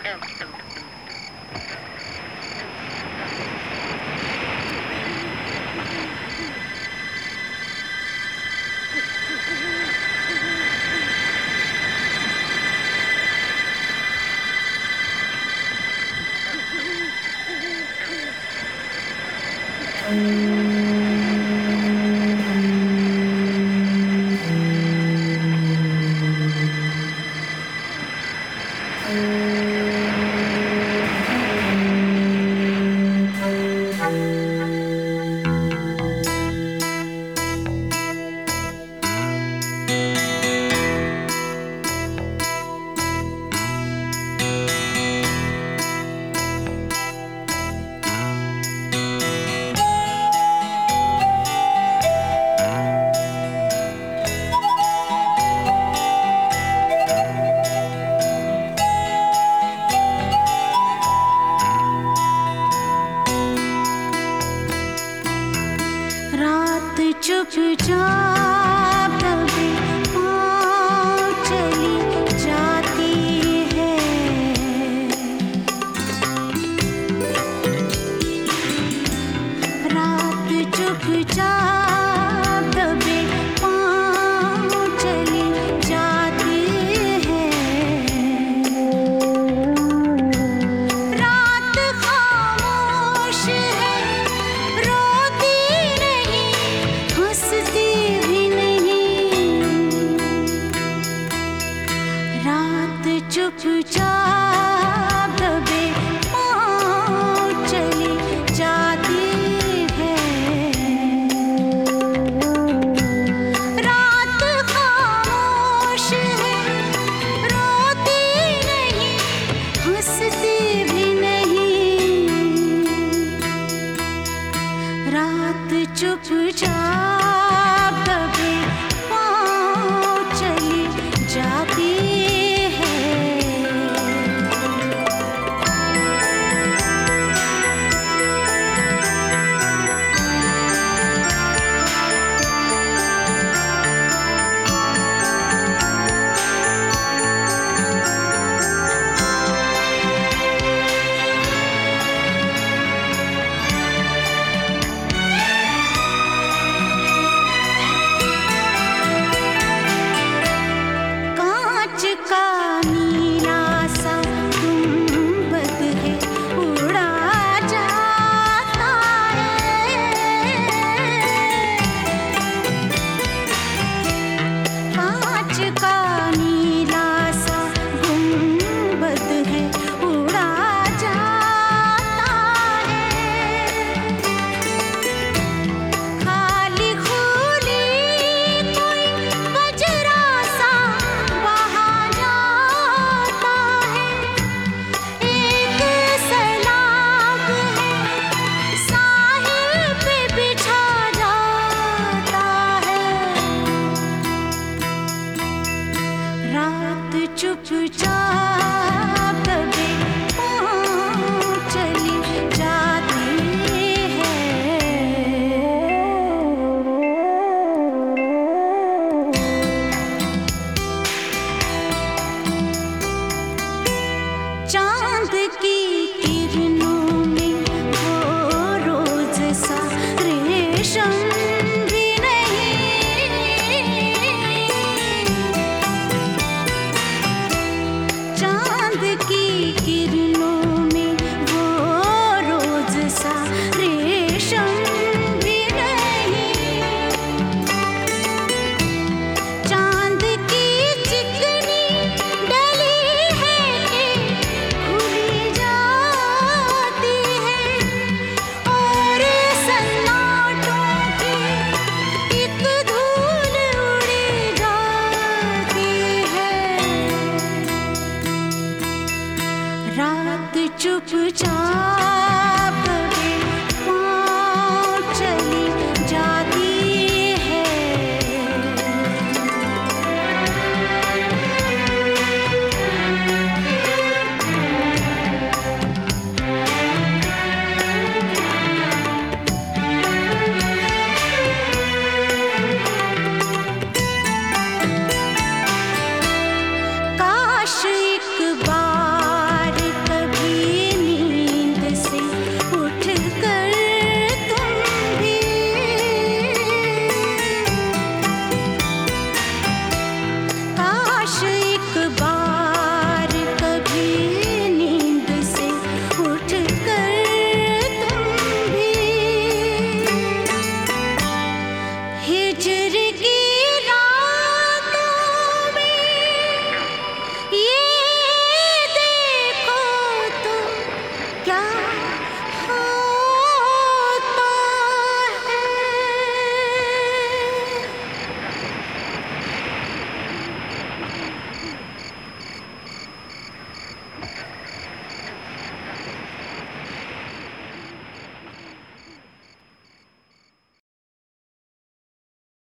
चुपचाप दबे पाँव चली जाती है। रात चुपचाप दबे पाँव चली जाती है। रात खामोश है, रोती नहीं, हंसती भी नहीं। रात चुपचाप दबे पाँव चली जाती है। रात खामोश है, रोती नहीं, हंसती भी नहीं। रात चुपचाप दबे पाँव चली जाती है। कांच का नीला सा गुंबद है, उड़ा जाता है। कांच का नीला सा गुंबद है, उड़ा जाता है। खाली खुली कोई बजरा सा वहा जाता है। एक सैलाब है, साहिल पे बिछा जाता है। रात चुपचाप दबे पाँव चली जाती है। चांद की किरणों में वो रोज सा रेशम भी नहीं। चांद की किरणों में वो रोज सा रेशम भी नहीं। चांद की चिकनी डली है कि खुली जाती है, और सन्नाटों की एक धूल उड़ी जाती है। रात चुपचाप